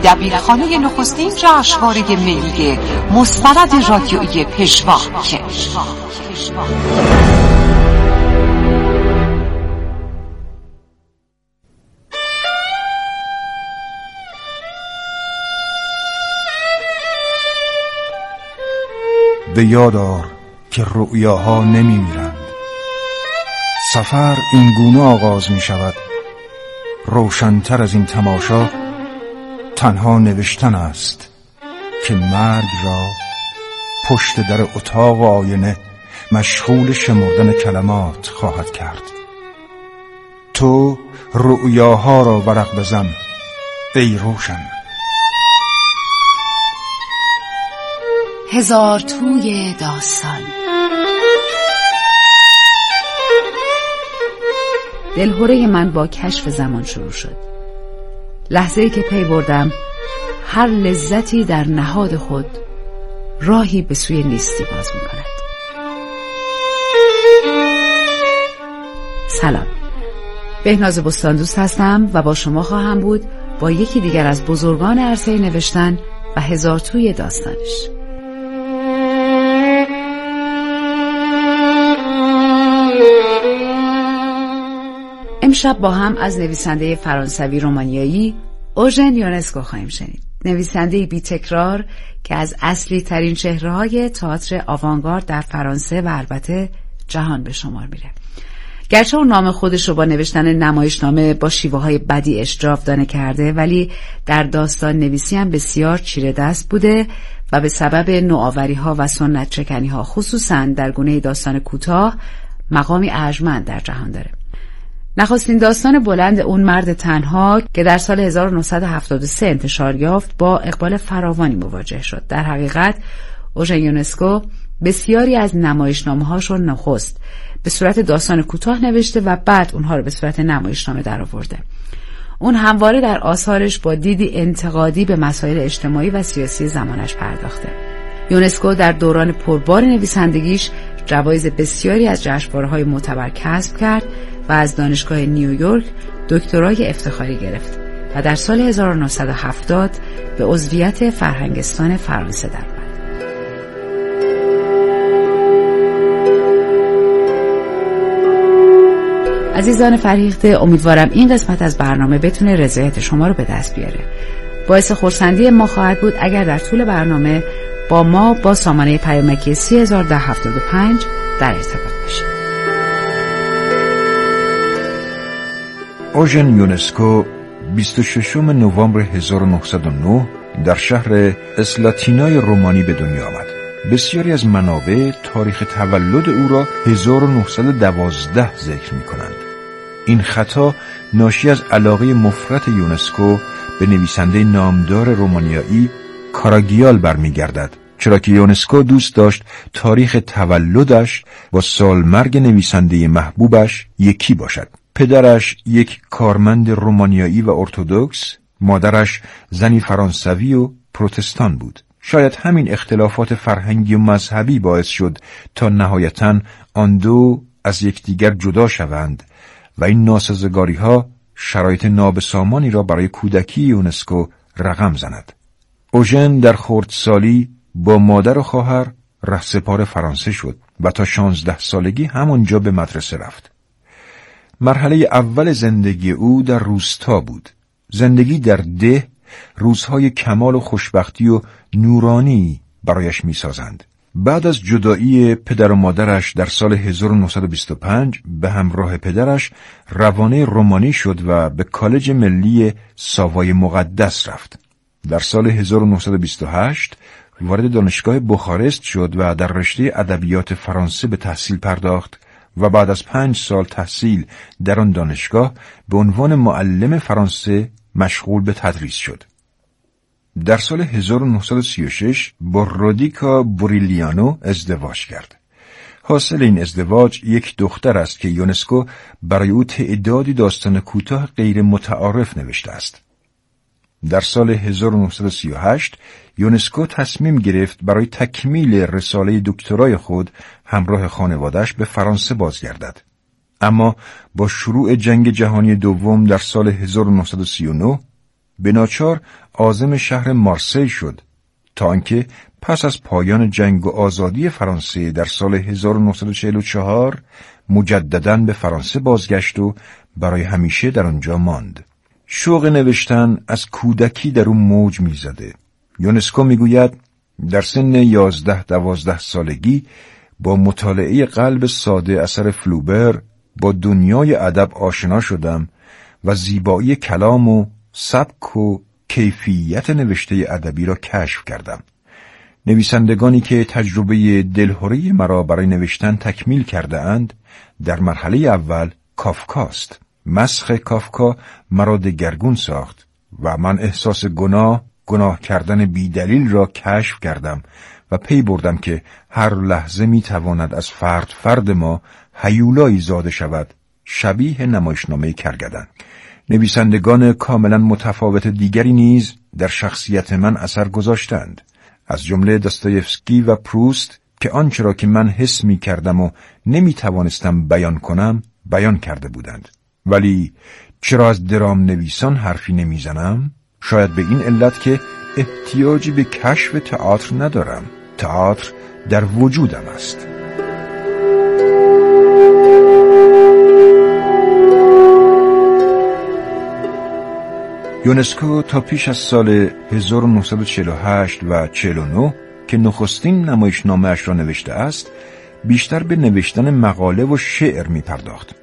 دبیرخانه نخستین جشنواره ملی مستند رادیویی پژواک. به یاد آر که رؤیاها نمی میرند. سفر این گونه آغاز می شود. روشن‌تر از این تماشا تنها نوشتن است که مرگ را پشت در اتاق و آینه مشغول شمردن کلمات خواهد کرد. تو رؤیاها را ورق بزن ای روشن. هزار توی داستان. دلهره من با کشف زمان شروع شد. لحظه‌ای که پی بردم هر لذتی در نهاد خود راهی به سوی نیستی باز می‌کند. سلام، بهناز بستاندوست هستم و با شما خواهم بود با یکی دیگر از بزرگان عرصه نوشتن و هزار توی داستانش. امشب با هم از نویسنده فرانسوی رومانیایی اوژن یونسکو خواهیم شنید. نویسنده بی تکرار که از اصلی ترین چهره‌های تئاتر آوانگارد در فرانسه و البته جهان به شمار میره. گرچه اون نام خودش رو با نوشتن نمایشنامه با شیوه‌های بدیعش جاودانه کرده، ولی در داستان نویسی هم بسیار چیره دست بوده و به سبب نوآوری‌ها و سنت شکنی‌ها خصوصاً در گونه داستان کوتاه مقامی ارجمند در جهان داره. نخستین داستان بلند اون مرد تنها که در سال 1973 انتشار یافت با اقبال فراوانی مواجه شد. در حقیقت اوژن یونسکو بسیاری از نمایشنامه‌هاش رو نخست به صورت داستان کوتاه نوشته و بعد اونها رو به صورت نمایشنامه درآورده. اون همواره در آثارش با دیدی انتقادی به مسائل اجتماعی و سیاسی زمانش پرداخته. یونسکو در دوران پربار نویسندگیش جوایز بسیاری از جشنواره‌های معتبر کسب کرد و از دانشگاه نیویورک دکترای افتخاری گرفت و در سال 1970 به عضویت فرهنگستان فرانسه درآمد. عزیزان فرهیخته، امیدوارم این قسمت از برنامه بتونه رضایت شما رو به دست بیاره. باعث خرسندی ما خواهد بود اگر در طول برنامه با ما با سامانه پیامکی 301075 در ارتباط باشید. اوژن یونسکو 26 نوامبر 1909 در شهر اسلاتینای رومانی به دنیا آمد. بسیاری از منابع تاریخ تولد او را 1912 ذکر می کنند. این خطا ناشی از علاقه مفرط یونسکو به نویسنده نامدار رومانیایی کاراگیال برمیگردد، چرا که یونسکو دوست داشت تاریخ تولدش با سالمرگ نویسنده محبوبش یکی باشد. پدرش یک کارمند رومانیایی و ارتدوکس، مادرش زنی فرانسوی و پروتستان بود. شاید همین اختلافات فرهنگی و مذهبی باعث شد تا نهایتاً آن دو از یکدیگر جدا شوند و این ناسازگاری‌ها شرایط نابسامانی را برای کودکی یونسکو رقم زند. اوژن در خردسالی با مادر و خواهر رهسپار فرانسه شد و تا 16 سالگی همانجا به مدرسه رفت. مرحله اول زندگی او در روستا بود. زندگی در ده روزهای کمال و خوشبختی و نورانی برایش می‌سازند. بعد از جدایی پدر و مادرش در سال 1925 به همراه پدرش روانه رومانی شد و به کالج ملی ساوای مقدس رفت. در سال 1928 وارد دانشگاه بخارست شد و در رشته ادبیات فرانسه به تحصیل پرداخت و بعد از 5 سال تحصیل در آن دانشگاه به عنوان معلم فرانسه مشغول به تدریس شد. در سال 1936 با رودیکا بوریلیانو ازدواج کرد. حاصل این ازدواج یک دختر است که یونسکو برای او تعدادی داستان کوتاه غیر متعارف نوشته است. در سال 1938 یونسکو تصمیم گرفت برای تکمیل رساله دکترای خود همراه خانواده‌اش به فرانسه بازگردد. اما با شروع جنگ جهانی دوم در سال 1939 به ناچار عازم شهر مارسی شد تا آنکه پس از پایان جنگ و آزادی فرانسه در سال 1944 مجدداً به فرانسه بازگشت و برای همیشه در آنجا ماند. شوق نوشتن از کودکی در او موج می‌زده. یونسکو میگوید در سن 11-12 سالگی با مطالعه قلب ساده اثر فلوبر با دنیای ادب آشنا شدم و زیبایی کلام و سبک و کیفیت نوشته ادبی را کشف کردم. نویسندگانی که تجربه دلهوره مرا برای نوشتن تکمیل کرده اند در مرحله اول کافکاست. مسخ کافکا مرا دگرگون ساخت و من احساس گناه کردن بیدلیل را کشف کردم و پی بردم که هر لحظه می تواند از فرد ما هیولایی زاده شود شبیه نمایشنامه کرگدن. نویسندگان کاملا متفاوت دیگری نیز در شخصیت من اثر گذاشتند، از جمله داستایفسکی و پروست که آنچه را که من حس می کردم و نمی توانستم بیان کنم بیان کرده بودند. ولی چرا از درام نویسان حرفی نمی زنم؟ شاید به این علت که احتیاجی به کشف تئاتر ندارم. تئاتر در وجودم است. یونسکو تا پیش از سال 1948 و 49 که نخستین نمایشنامه‌اش را نوشته است، بیشتر به نوشتن مقاله و شعر می پرداخت.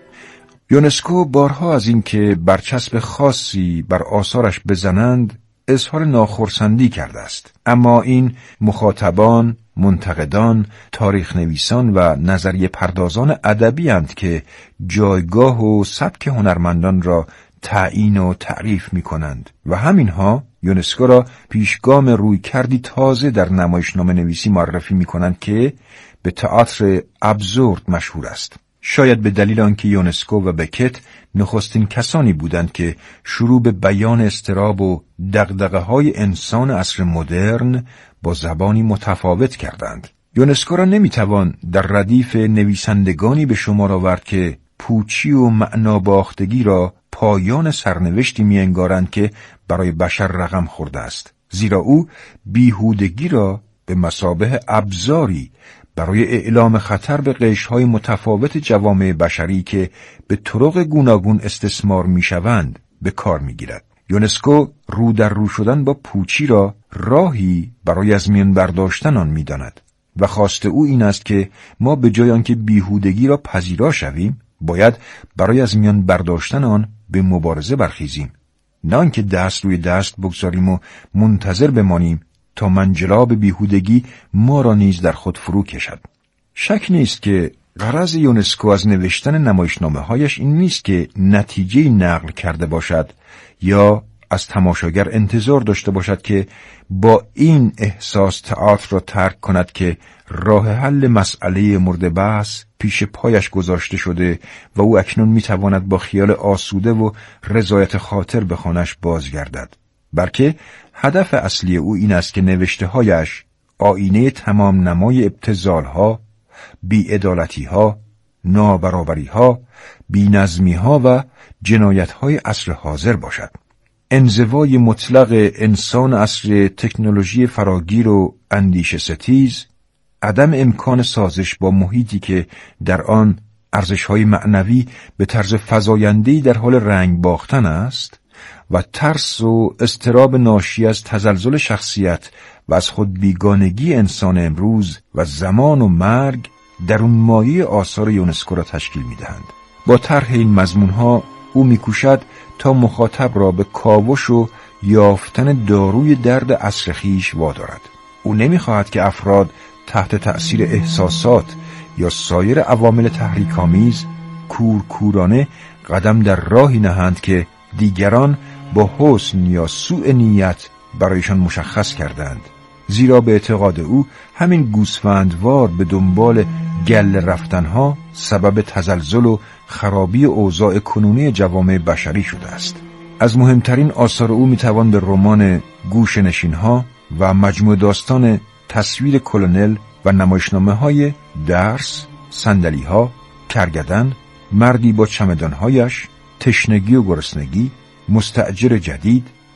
یونسکو بارها از این که برچسب خاصی بر آثارش بزنند اظهار ناخرسندی کرده است، اما این مخاطبان، منتقدان، تاریخ نویسان و نظریه پردازان ادبی اند که جایگاه و سبک هنرمندان را تعیین و تعریف می کنند و همینها یونسکو را پیشگام روی کردی تازه در نمایشنامه نویسی معرفی می کنند که به تئاتر ابزورد مشهور است. شاید به دلیل آنکه یونسکو و بکت نخستین کسانی بودند که شروع به بیان اضطراب و دغدغه‌های انسان عصر مدرن با زبانی متفاوت کردند. یونسکو را نمیتوان در ردیف نویسندگانی به شمار آورد که پوچی و معناباختگی را پایان سرنوشتی می‌انگارند که برای بشر رقم خورده است، زیرا او بیهودگی را به مثابه ابزاری برای اعلام خطر به قشرهای متفاوت جوامع بشری که به طرق گوناگون استثمار میشوند به کار میگیرد. یونسکو رو در رو شدن با پوچی را راهی برای از میان برداشتن آن میداند و خواست او این است که ما به جای آنکه بیهودگی را پذیرا شویم، باید برای از میان برداشتن آن به مبارزه برخیزیم، نه آنکه دست روی دست بگذاریم و منتظر بمانیم تا منجلاب بیهودگی ما را نیز در خود فرو کشد. شک نیست که غرض یونسکو از نوشتن نمایشنامه‌هایش این نیست که نتیجه نقل کرده باشد یا از تماشاگر انتظار داشته باشد که با این احساس تئاتر را ترک کند که راه حل مسئله مورد بحث پیش پایش گذاشته شده و او اکنون میتواند با خیال آسوده و رضایت خاطر به خانه‌اش بازگردد، بلکه هدف اصلی او این است که نوشته‌هایش آینه تمام نمای ابتذال‌ها، بی‌عدالتی‌ها، نابرابری‌ها، بی‌نظمی‌ها و جنایت‌های عصر حاضر باشد. انزوای مطلق انسان عصر تکنولوژی فراگیر و اندیشه ستیز، عدم امکان سازش با محیطی که در آن ارزش‌های معنوی به طرز فزاینده‌ای در حال رنگ باختن است و ترس و اضطراب ناشی از تزلزل شخصیت و از خود بیگانگی انسان امروز و زمان و مرگ در اون مایه آثار یونسکو را تشکیل می‌دهند. با طرح این مضمون‌ها او می‌کوشد تا مخاطب را به کاوش و یافتن داروی درد عصر خویش وادارد. او نمی‌خواهد که افراد تحت تأثیر احساسات یا سایر عوامل تحریک‌آمیز کورکورانه قدم در راهی نهند که دیگران با حسن یا سوء نیت برایشان مشخص کردند، زیرا به اعتقاد او همین گوسفندوار به دنبال گله رفتنها سبب تزلزل و خرابی اوضاع کنونی جوامع بشری شده است. از مهمترین آثار او میتوان به رمان گوشه‌نشین‌ها و مجموعه داستان تصویر کلونل و نمایشنامه‌های درس، صندلی‌ها، کرگدن، مردی با چمدان‌هایش، تشنگی و گرسنگی، مستأجر جدید،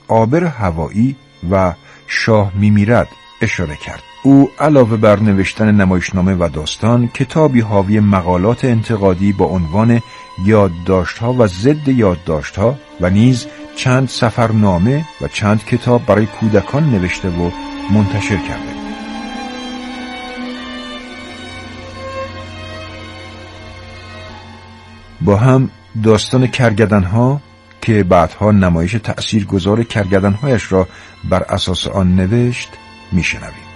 عابر هوایی و شاه میمیرد اشاره کرد. او علاوه بر نوشتن نمایشنامه و داستان، کتابی حاوی مقالات انتقادی با عنوان یادداشت‌ها و ضد یادداشت‌ها و نیز چند سفرنامه و چند کتاب برای کودکان نوشته و منتشر کرده. با هم داستان کرگدن‌ها که بعدها نمایش تأثیرگذار کرگدن‌هایش را بر اساس آن نوشت میشنویم.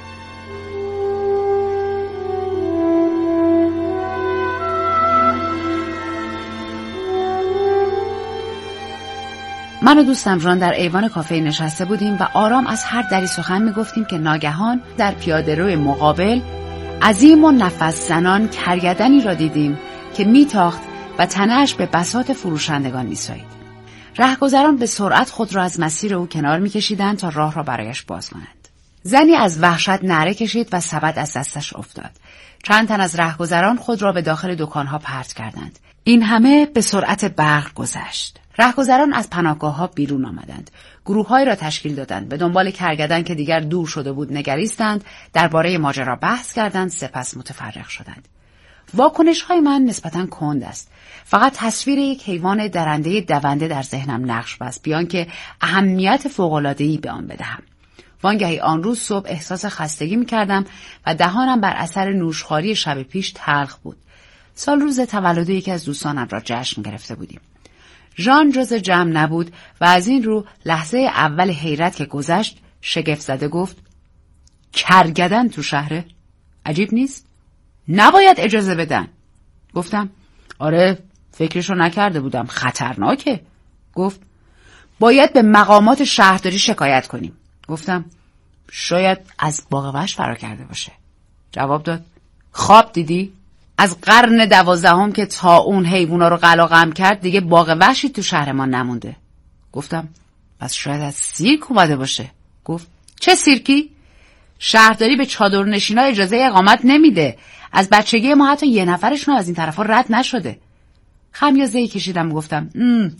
من و دوستم ژان در ایوان کافه نشسته بودیم و آرام از هر دری سخن میگفتیم که ناگهان در پیاده‌روی مقابل عظیم و نفس زنان کرگدنی را دیدیم که میتاخت و تنه‌اش به بساط فروشندگان میسایید. رهگذران به سرعت خود را از مسیر او کنار میکشیدند تا راه را برایش باز کنند. زنی از وحشت نعره کشید و سبد از دستش افتاد. چند تن از رهگذران خود را به داخل دکانها پرت کردند. این همه به سرعت برق گذشت. رهگذران از پناهگاه‌ها بیرون آمدند. گروه‌هایی را تشکیل دادند. به دنبال کرگدن که دیگر دور شده بود نگریستند، درباره ماجرا بحث کردند، سپس متفرق شدند. واکنش‌های من نسبتاً کند است. فقط تصویر یک حیوان درنده دونده در ذهنم نقش بست، بیان که اهمیت فوق‌العاده‌ای به آن بدهم. وانگهی آن روز صبح احساس خستگی می‌کردم و دهانم بر اثر نوشخواری شب پیش تلخ بود. سال روز تولد یکی از دوستانم را جشن گرفته بودیم. ژان جز جمع نبود و از این رو لحظه اول حیرت که گذشت شگفت زده گفت: کرگدن تو شهره؟ عجیب نیست؟ نباید اجازه بدن. گفتم: آره، فکرشو نکرده بودم، خطرناکه. گفت: باید به مقامات شهرداری شکایت کنیم. گفتم: شاید از باغ وحش فرار کرده باشه. جواب داد: خواب دیدی؟ از قرن 12 که تا اون حیوونا رو قلاقم کرد دیگه باغ وحشی تو شهر ما نمونده. گفتم: پس شاید از سیرک اومده باشه. گفت: چه سیرکی؟ شهرداری به چادرنشینا اجازه اقامت نمیده. از بچگی ما حتی یه نفرشون از این طرفا رد نشده. خمیازه‌ای کشیدم و گفتم: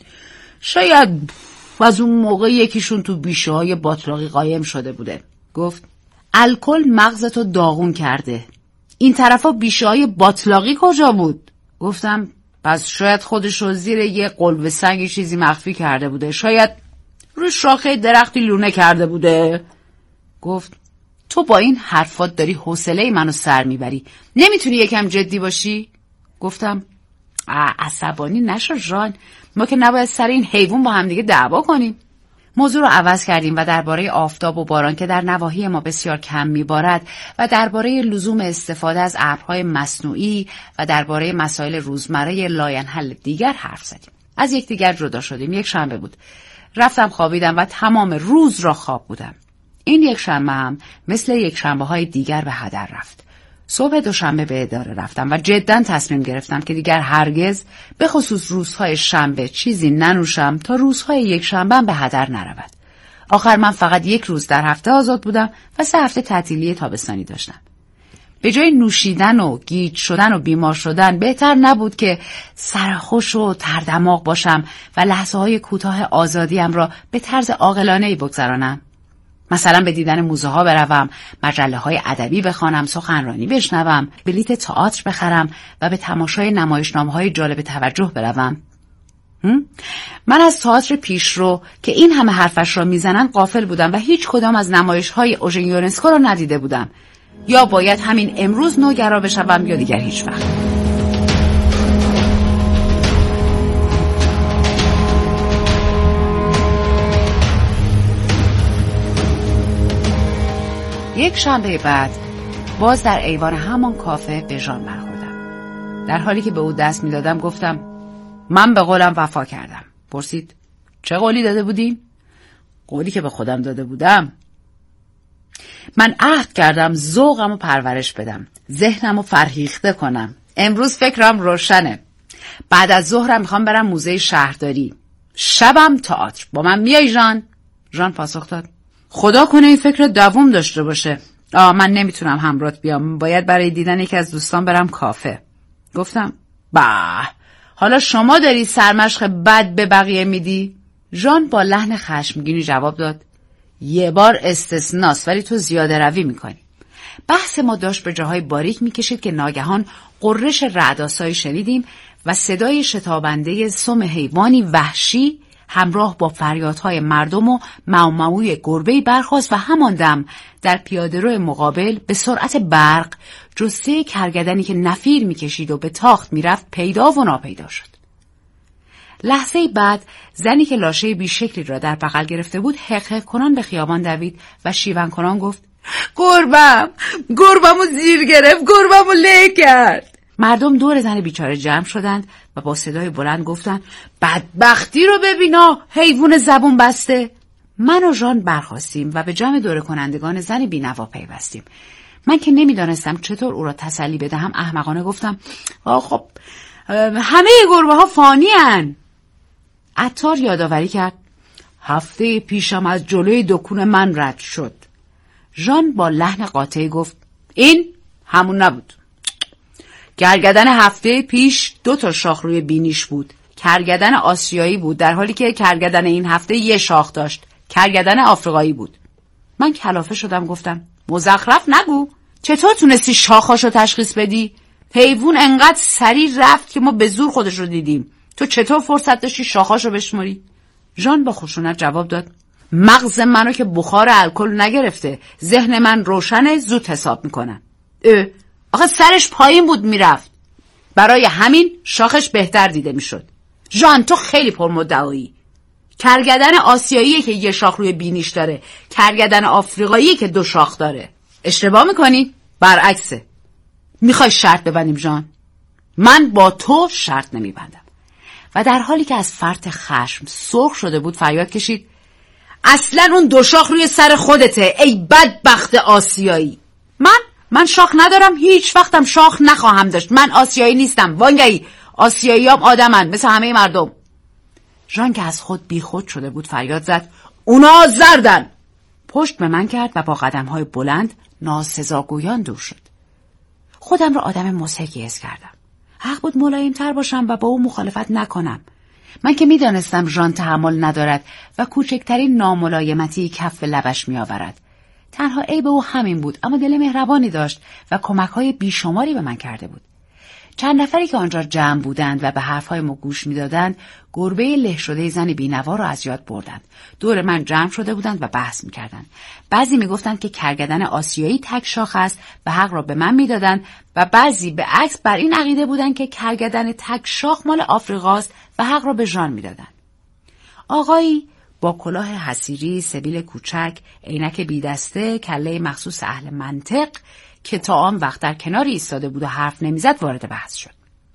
شاید از اون موقع یکیشون تو بیشه‌های باطلاقی قایم شده بوده. گفت: الکل مغزتو داغون کرده. این طرفا بیشه‌های باطلاقی کجا بود؟ گفتم: پس شاید خودشو زیر یه قلب سنگی چیزی مخفی کرده بوده. شاید روی شاخه درختی لونه کرده بوده. گفت: تو با این حرفات داری حوصله منو سر میبری. نمیتونی یکم جدی باشی؟ گفتم: عصبانی نشو ژان، ما که نباید سر این حیوان با هم دیگه دعوا کنیم. موضوع رو عوض کردیم و درباره آفتاب و باران که در نواحی ما بسیار کم میبارد و درباره لزوم استفاده از ابرهای مصنوعی و درباره مسائل روزمره لاینحل دیگر حرف زدیم. از یکدیگر جدا شدیم. یک شنبه بود. رفتم خوابیدم و تمام روز را خواب بودم. این یک شنبه هم مثل یک شنبه‌های دیگر به هدر رفت. صبح دوشنبه به اداره رفتم و جداً تصمیم گرفتم که دیگر هرگز به خصوص روزهای شنبه چیزی ننوشم تا روزهای یک شنبه به هدر نرود. آخر من فقط یک روز در هفته آزاد بودم و 3 هفته تعطیلی تابستانی داشتم. به جای نوشیدن و گیج شدن و بیمار شدن بهتر نبود که سرخوش و تردماغ باشم و لحظه‌های کوتاه آزادیم را به طرز عاقلانه‌ای بگذرانم؟ مثلا به دیدن موزه ها بروم، مجله های ادبی بخوانم، سخنرانی بشنوم، بلیت تئاتر بخرم و به تماشای نمایشنامه های جالب توجه بروم. من از تئاتر پیشرو که این همه حرفش را میزنن غافل بودم و هیچ کدام از نمایش های اوژن یونسکو را ندیده بودم. یا باید همین امروز نوگرا بشوم یا دیگر هیچ وقت. یک شنبه بعد باز در ایوان همان کافه به ژان برخوردم. در حالی که به او دست میدادم گفتم: من به قولم وفا کردم. پرسید: چه قولی داده بودی؟ قولی که به خودم داده بودم. من عهد کردم ذوقم رو پرورش بدم، ذهنم رو فرهیخته کنم. امروز فکرم روشنه. بعد از ظهرم میخوام برم موزه شهرداری، شبم تئاتر. با من میای ژان؟ ژان پاسخ داد: خدا کنه این فکر دوام داشته باشه. من نمیتونم همراهت بیام، باید برای دیدن یکی از دوستان برم کافه. گفتم: حالا شما داری سرمشق بد به بقیه میدی؟ ژان با لحن خشمگینی جواب داد: یه بار استثناست، ولی تو زیاده روی میکنی. بحث ما داشت به جاهای باریک میکشید که ناگهان قررش رعدآسایی شنیدیم و صدای شتابنده سم حیوانی وحشی همراه با فریادهای مردم و موموی گربه‌ای برخاست و همان دم در پیاده‌رو مقابل به سرعت برق جثه کرگدنی که نفیر میکشید و به تاخت میرفت پیدا و ناپیدا شد. لحظه بعد زنی که لاشه بیشکلی را در بغل گرفته بود حق کنان به خیابان دوید و شیون کنان گفت: گربمو زیر گرفت، گربمو له کرد. مردم دور زن بیچاره جمع شدند و با صدای بلند گفتند: بدبختی رو ببینا، حیوان زبون بسته. من و ژان برخاستیم و به جمع دور کنندگان زن بینوا پیوستیم. من که نمیدانستم چطور او را تسلی بدهم احمقانه گفتم: خب همه گربه ها فانی هن. عطار یادآوری کرد: هفته پیشم از جلوی دکون من رد شد. ژان با لحن قاطعی گفت: این همون نبود. کرگدن هفته پیش 2 شاخ روی بینیش بود. کرگدن آسیایی بود، در حالی که کرگدن این هفته 1 شاخ داشت. کرگدن آفریقایی بود. من کلافه شدم گفتم: مزخرف نگو. چطور تونستی شاخاشو تشخیص بدی؟ حیوان انقدر سریع رفت که ما به زور خودش رو دیدیم. تو چطور فرصت داشتی شاخاشو بشماری؟ ژان با خشونت جواب داد: مغز منو که بخار الکل نگرفته، ذهن من روشنه، زود حساب میکنم. آخه سرش پایین بود میرفت، برای همین شاخش بهتر دیده میشد. ژان تو خیلی پرمدعایی. کرگدن آسیایی که 1 شاخ روی بینیش داره، کرگدن آفریقایی که 2 شاخ داره. اشتباه میکنی؟ برعکسه. میخوای شرط ببندیم ژان؟ من با تو شرط نمیبندم. و در حالی که از فرط خشم سرخ شده بود فریاد کشید: اصلا اون 2 شاخ روی سر خودته ای بدبخت آسیایی. من شاخ ندارم، هیچ وقتم شاخ نخواهم داشت. من آسیایی نیستم. وانگهی آسیاییام آدمن مثل همه مردم. ژان که از خود بی خود شده بود فریاد زد: اونا زردن. پشت به من کرد و با قدم‌های بلند ناسزاگویان دور شد. خودم را آدم مضحکی حس کردم. حق بود ملایم‌تر باشم و با او مخالفت نکنم. من که می‌دانستم ژان تحمل ندارد و کوچکترین ناملایمتی کف لبش می‌آورد. تنها عیب او همین بود، اما دل مهربانی داشت و کمک‌های بیشماری به من کرده بود. چند نفری که آنجا جمع بودند و به حرفهای ما گوش می‌دادند، گربه له شده زن بینوا را از یاد بردند. دور من جمع شده بودند و بحث می‌کردند. بعضی می‌گفتند که کرگدن آسیایی تک شاخ است و حق را به من می‌دادند و بعضی به عکس بر این عقیده بودند که کرگدن تک شاخ مال آفریقاست و حق را به ژان می‌دادند. آقایی با کلاه حصیری، سبیل کوچک، عینک بی دسته، کله مخصوص اهل منطق که تا آن وقت در کناری ایستاده بود و حرف نمیزد وارد بحث شد.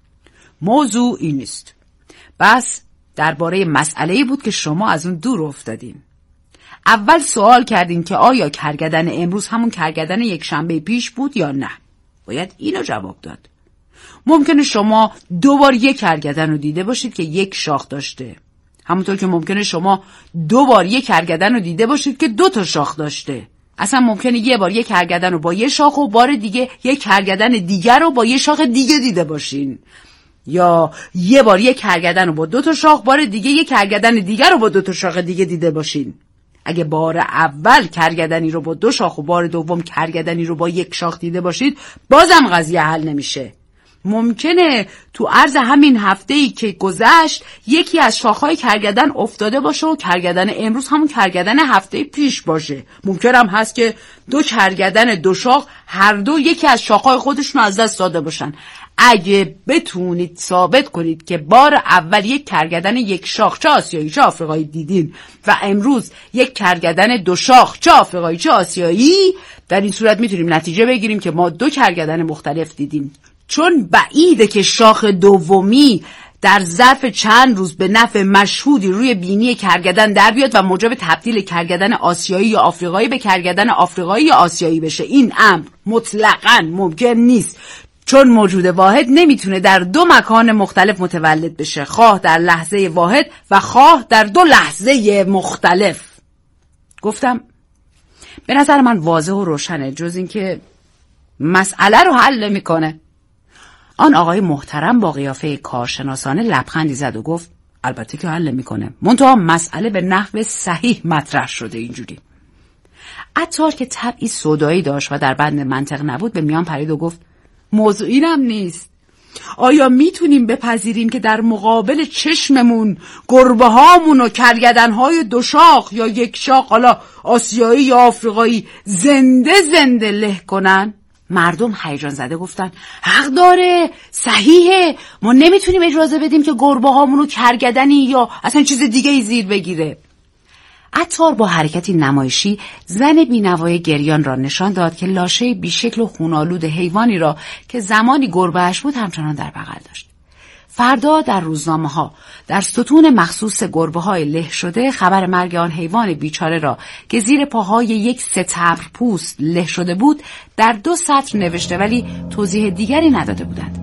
موضوع این نیست. بس درباره مسئله‌ای بود که شما از اون دور افتادین. اول سوال کردین که آیا کرگدن امروز همون کرگدن 1 شنبه پیش بود یا نه. باید اینو جواب داد. ممکنه شما 2 بار 1 کرگدن رو دیده باشید که 1 شاخ داشته. همونطور که ممکنه شما 2 بار 1 کرگدن رو دیده باشید که 2 شاخ داشته. اصلا ممکنه 1 بار 1 کرگدن رو با 1 شاخ و بار دیگه 1 کرگدن دیگر رو با 1 شاخ دیگه دیده باشین. یا 1 بار 1 کرگدن رو با 2 شاخ، بار دیگه 1 کرگدن دیگر رو با 2 شاخ دیگه دیده باشین. اگه بار اول کرگدنی رو با 2 شاخ و بار دوم کرگدنی رو با 1 شاخ دیده باشید، بازم قضیه حل نمیشه. ممکنه تو عرض همین هفته‌ای که گذشت یکی از شاخهای کرگدن افتاده باشه و کرگدن امروز همون کرگدن هفته پیش باشه. ممکن هم هست که 2 کرگدن 2 شاخ هر دو یکی از شاخهای خودشون از دست داده باشن. اگه بتونید ثابت کنید که بار اول 1 کرگدن 1 شاخ چه آسیایی چه آفریقایی دیدین و امروز 1 کرگدن 2 شاخ چه آفریقایی چه آسیایی، در این صورت میتونیم نتیجه بگیریم که ما 2 کرگدن مختلف دیدیم. چون بعیده که شاخ دومی در ظرف چند روز به نفع مشهودی روی بینی کرگدن در بیاد و موجب تبدیل کرگدن آسیایی یا آفریقایی به کرگدن آفریقایی یا آسیایی بشه. این امر مطلقاً ممکن نیست، چون موجود واحد نمیتونه در 2 مکان مختلف متولد بشه، خواه در لحظه واحد و خواه در 2 لحظه مختلف. گفتم به نظر من واضح و روشنه، جز این که مسئله رو حل نمیکنه. آن آقای محترم با قیافه کارشناسانه لبخندی زد و گفت البته که حل نمیکنه، منتها مسئله به نحو صحیح مطرح شده اینجوری. عطار که طبعی سودایی داشت و در بند منطق نبود به میان پرید و گفت موضوع اینم نیست. آیا میتونیم بپذیریم که در مقابل چشممون گربه هامون و کرگدن‌های دو شاخ یا یک شاخ، حالا آسیایی یا آفریقایی، زنده له کنن؟ مردم هیجان زده گفتن حق داره، صحیحه، ما نمیتونیم اجازه بدیم که گربه هامون و کرگدنی یا اصلا چیز دیگه ای زیر بگیره. عطار با حرکتی نمایشی زن بینوای گریان را نشان داد که لاشه بیشکل و خونالود حیوانی را که زمانی گربه‌اش بود همچنان در بغل داشت. فردا در روزنامه‌ها در ستون مخصوص گربه‌های له شده خبر مرگ آن حیوان بیچاره را که زیر پاهای یک ستبر پوست له شده بود در 2 سطر نوشته، ولی توضیح دیگری نداده بودند.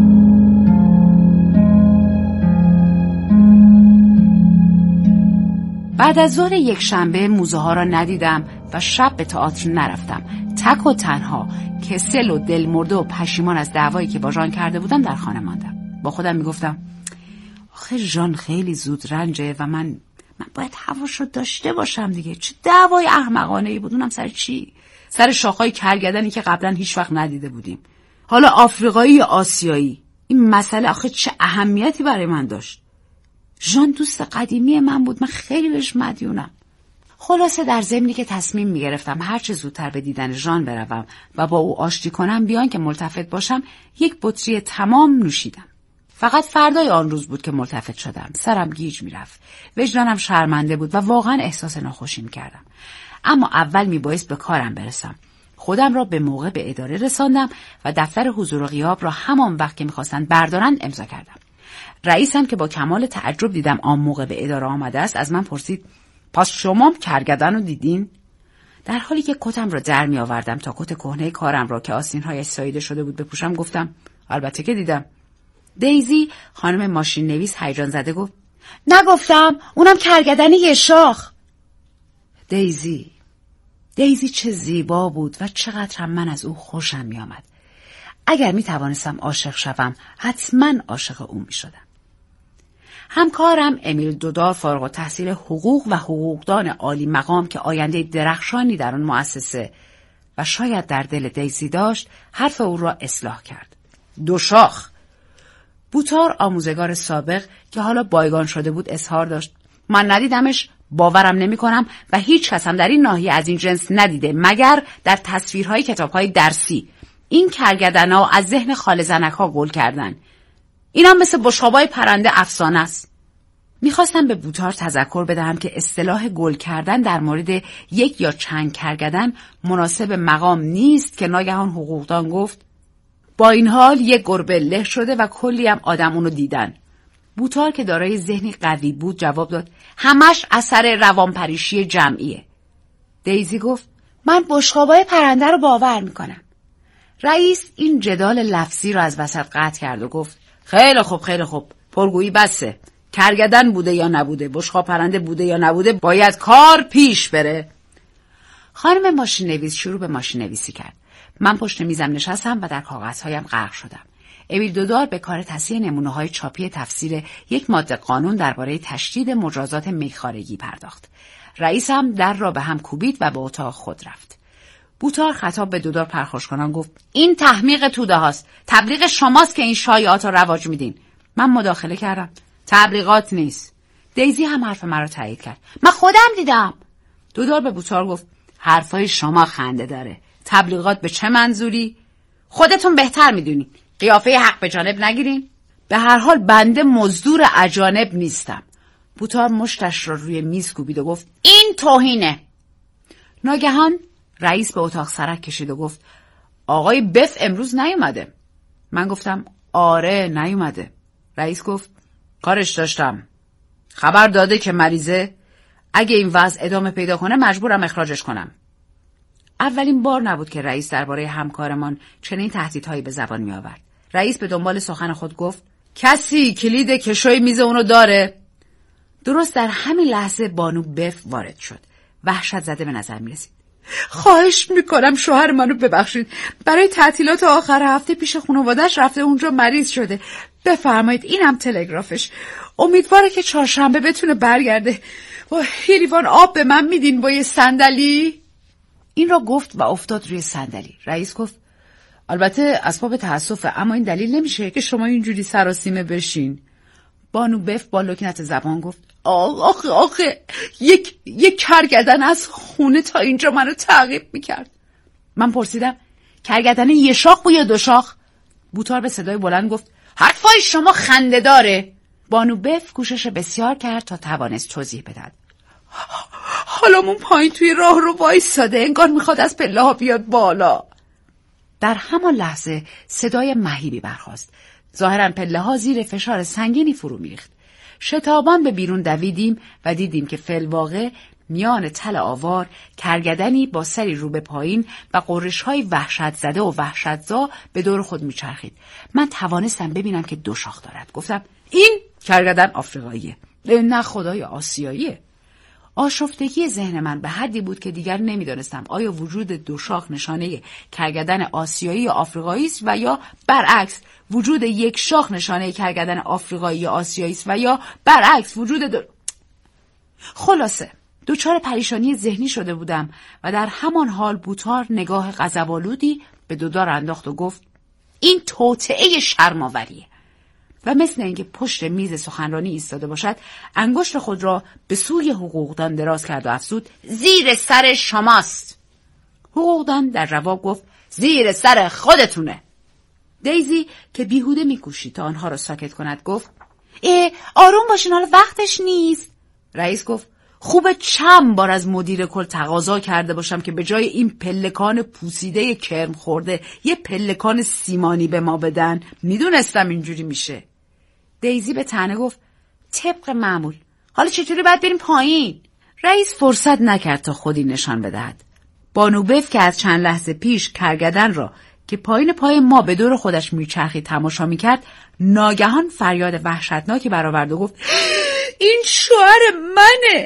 بعد از ظهر یک شنبه موزه ها را ندیدم و شب به تئاتر نرفتم. تک و تنها، کسل و دلمرده و پشیمان از دعوایی که با ژان کرده بودم در خانه ماندم. با خودم میگفتم آخه ژان خیلی زود رنجه و من باید هواشو داشته باشم دیگه. چه دعوای احمقانه‌ای بود، اونم سر چی؟ سر شاخهای کرگدنی که قبلا هیچ وقت ندیده بودیم. حالا آفریقایی یا آسیایی، این مسئله آخه چه اهمیتی برای من داشت؟ ژان دوست قدیمی من بود، من خیلی بهش مدیونم. خلاصه در ضمنی که تصمیم میگرفتم هر چه زودتر به دیدن ژان بروم و با او آشتی کنم بیان که ملتفت باشم، یک بطری تمام نوشیدم. فقط فردای آن روز بود که ملتفت شدم. سرم گیج میرفت، وجدانم شرمنده بود و واقعا احساس ناخوشی میکردم. اما اول میبایست به کارم برسم. خودم را به موقع به اداره رساندم و دفتر حضور و غیاب را همان وقت که میخواستند بردارند امضا کردم. رئیسم که با کمال تعجب دیدم آن موقع به اداره آمده است از من پرسید پس شما کرگدن رو دیدین؟ در حالی که کتم را در می آوردم تا کت کهنه کارم را که آستین‌هایش ساییده شده بود بپوشم گفتم البته که دیدم. دیزی خانم ماشین نویس هیجان زده گفت نگفتم، اونم کرگدنی یه شاخ. دیزی چه زیبا بود و چقدر هم من از او خوشم می آمد. اگر می توانستم عاشق شوم حتما عاشق او می شدم. همکارم امیل دودار فارغ التحصیل حقوق و حقوقدان عالی مقام که آینده درخشانی در آن مؤسسه و شاید در دل دیزی داشت حرف او را اصلاح کرد. 2 شاخ. بوتار آموزگار سابق که حالا بایگان شده بود اظهار داشت من ندیدمش، باورم نمی کنم و هیچ کس هم در این ناحیه از این جنس ندیده مگر در تصویرهای کتابهای درسی. این کرگدن‌ها از ذهن خال زنک‌ها گل کردن. اینا مثل بشقابای پرنده افسانه است. میخواستم به بوتار تذکر بدهم که اصطلاح گل کردن در مورد یک یا چند کرگدن مناسب مقام نیست که ناگهان حقوقدان گفت با این حال یک گربه له شده و کلی هم آدم اونو دیدن. بوتار که دارای ذهنی قوی بود جواب داد همش اثر روانپریشی جمعیه. دیزی گفت من بشقابای پرنده رو باور میکنم. رئیس این جدال لفظی رو از وسط قطع کرد و گفت خیلی خوب، پرگویی بسه. کرگدن بوده یا نبوده، بشقاب پرنده بوده یا نبوده، باید کار پیش بره. خانم ماشین نویس شروع به ماشین نویسی کرد. من پشت میزم نشستم و در کاغذهایم غرق شدم. امیل دودار به کار تصحیح نمونه‌های چاپی تفسیر یک ماده قانون درباره تشدید مجازات میخوارگی پرداخت. رئیسم در را به هم کوبید و به اتاق خود رفت. بوتار خطاب به دودار پرخاشکنان گفت این تحمیق توده هاست. تبلیغ شماست که این شایعات را رواج میدین. من مداخله کردم تبلیغات نیست. دیزی هم حرف مرا تایید کرد. من خودم دیدم. دودار به بوتار گفت حرفای شما خنده داره. تبلیغات به چه منظوری؟ خودتون بهتر میدونین. قیافه حق به جانب نگیرین. به هر حال بنده مزدور اجانب نیستم. بوتار مشتش را روی میز کوبید و گفت این توهینه. ناگهان رئیس به اتاق سرک کشید و گفت آقای بف امروز نیومده. من گفتم آره نیومده. رئیس گفت کارش داشتم. خبر داده که مریضه. اگه این وضع ادامه پیدا کنه مجبورم اخراجش کنم. اولین بار نبود که رئیس درباره همکارمان چنین تهدیدهایی به زبان می آورد. رئیس به دنبال سخن خود گفت کسی کلید کشوی میز اونو داره؟ درست در همین لحظه بانو بف وارد شد. وحشت زده به نظر می رسید. خواهش میکنم شوهر منو ببخشید. برای تعطیلات آخر هفته پیش خانواده‌اش رفته اونجا مریض شده. بفرمایید اینم تلگرافش. امیدواره که چهارشنبه بتونه برگرده. یه لیوان آب به من میدین با یه صندلی؟ این را گفت و افتاد روی صندلی. رئیس گفت البته اسباب تأسفه، اما این دلیل نمیشه که شما اینجوری سراسیمه بشین. بانو بف با لکنت زبان گفت آخه یک کرگدن از خونه تا اینجا منو تعقیب میکرد. من پرسیدم کرگدن یه شاخ بود یا 2 شاخ؟ بوتار به صدای بلند گفت حرفای شما خنده داره. بانو بف کوشش بسیار کرد تا توانست توضیح بدهد. حالمون پایین توی راه رو وایساده، انگار میخواد از پله ها بیاد بالا. در همان لحظه صدای مهیبی برخاست. ظاهراً پله ها زیر فشار سنگینی فرو میریخت. شتابان به بیرون دویدیم و دیدیم که فی‌الواقع میان تل آوار کرگدنی با سری رو به پایین و قرش‌های وحشت زده و وحشتزا به دور خود میچرخید. من توانستم ببینم که 2 شاخ دارد. گفتم این کرگدن آفریقاییه، نه خدای آسیاییه. آشفتگی ذهن من به حدی بود که دیگر نمیدانستم آیا وجود 2 شاخ نشانه کرگدن آسیایی یا آفریقایی است و یا برعکس وجود 1 شاخ نشانه کرگدن آفریقایی یا آسیایی است و یا برعکس وجود خلاصه دچار پریشانی ذهنی شده بودم و در همان حال بوتار نگاه غضب‌آلودی به دودار انداخت و گفت این توطئه شرم‌آوریه. و مثل اینکه پشت میز سخنرانی ایستاده باشد انگشت خود را به سوی حقوقدان دراز کرد و افزود زیر سر شماست. حقوقدان در جواب گفت زیر سر خودتونه. دیزی که بیهوده میکوشید تا آنها را ساکت کند گفت آروم باشین، حالا وقتش نیست. رئیس گفت خوبه چند بار از مدیر کل تقاضا کرده باشم که به جای این پلکان پوسیده کرم خورده یه پلکان سیمانی به ما بدن. میدونستم اینجوری میشه. دیزی به طعنه گفت طبق معمول. حالا چطوری باید بریم پایین؟ رئیس فرصت نکرد تا خودی نشان بدهد. بانو بف که از چند لحظه پیش کرگدن را که پایین پای ما به دور خودش میچرخید تماشا میکرد ناگهان فریاد وحشتناکی برآورد و گفت این شوهر منه.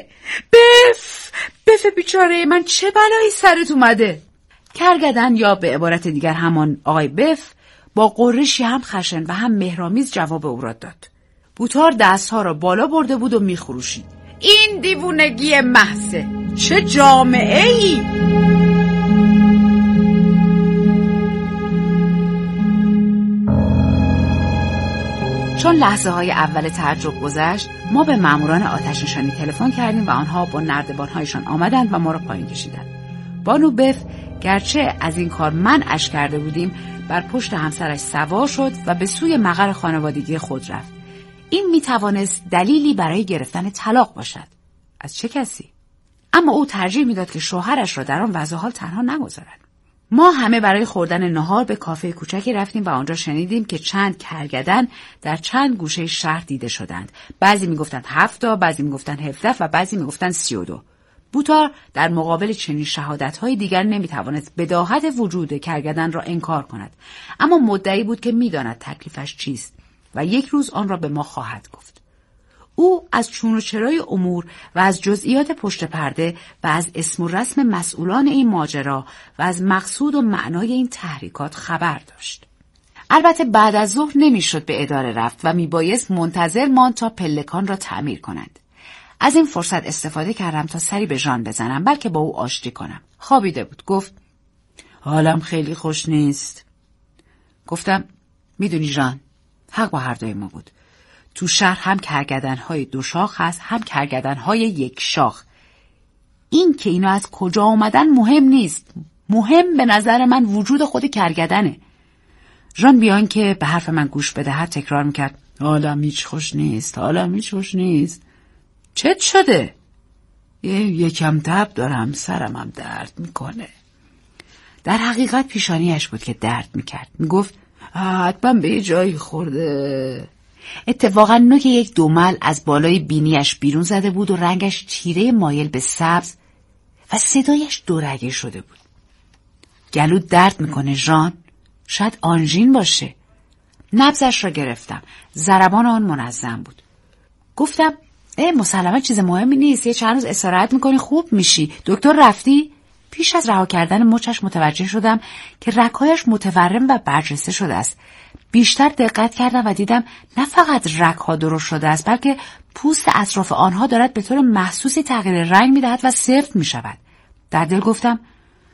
بف بیچاره من، چه بلایی سرت اومده؟ کرگدن یا به عبارت دیگر همان آقای بف با قرشی هم خشن و هم مهرامیز جواب او را داد. بوتار دستها را بالا برده بود و میخروشید این دیوونگی محضه، چه جامعه ای! چون لحظه های اول تعجب گذشت ما به ماموران آتش نشانی تلفن کردیم و آنها با نردبان‌هایشان آمدند و ما را پایین کشیدند. بانو بف گرچه از این کار منعش کرده بودیم بر پشت همسرش سوار شد و به سوی مقر خانوادگی خود رفت. این میتوانست دلیلی برای گرفتن طلاق باشد. از چه کسی؟ اما او ترجیح میداد که شوهرش را در آن وضع حال تنها نگذارد. ما همه برای خوردن نهار به کافه کوچکی رفتیم و آنجا شنیدیم که چند کرگدن در چند گوشه شهر دیده شدند. بعضی میگفتند 7 تا، بعضی میگفتند 17 و بعضی میگفتند 32. بوتار در مقابل چنین شهادت‌های دیگر نمیتوانست بداهت وجود کرگدن را انکار کند، اما مدعی بود که میداند تکلیفش چیست و یک روز آن را به ما خواهد گفت. او از چون و چرای امور و از جزئیات پشت پرده و از اسم و رسم مسئولان این ماجرا و از مقصود و معنای این تحریکات خبر داشت. البته بعد از ظهر نمیشد به اداره رفت و میبایست منتظر ماند تا پلکان را تعمیر کنند. از این فرصت استفاده کردم تا سری به ژان بزنم، بلکه با او آشتی کنم. خوابیده بود. گفت حالم خیلی خوش نیست. گفتم میدونی ژان، حق با هر دوی ما بود. تو شهر هم کرگدن‌های 2 شاخ هست، هم کرگدن‌های 1 شاخ. این که اینا از کجا آمدن مهم نیست. مهم به نظر من وجود خود کرگدنه. ژان بیان که به حرف من گوش بدهد تکرار میکرد حالم هیچ خوش نیست، حالم هیچ خوش نیست. چت شده؟ یکم تب دارم، سرم هم درد میکنه. در حقیقت پیشانیش بود که درد میکرد. میگفت حتما به یه جایی خورده. اتفاقا نوک یک دمل از بالای بینیش بیرون زده بود و رنگش تیره مایل به سبز و صدایش دورگه شده بود. گلو درد میکنه ژان؟ شاید آنژین باشه. نبضش را گرفتم. ضربان آن منظم بود. گفتم مسلما چیز مهمی نیست، یه چند روز استراحت میکنی خوب میشی. دکتر رفتی؟ پیش از رها کردن مچش متوجه شدم که رگ‌هایش متورم و برجسته شده است. بیشتر دقت کردم و دیدم نه فقط رگ‌ها درشت شده است، بلکه پوست اطراف آنها دارد به طور محسوسی تغییر رنگ می‌دهد و سفت می‌شود. در دل گفتم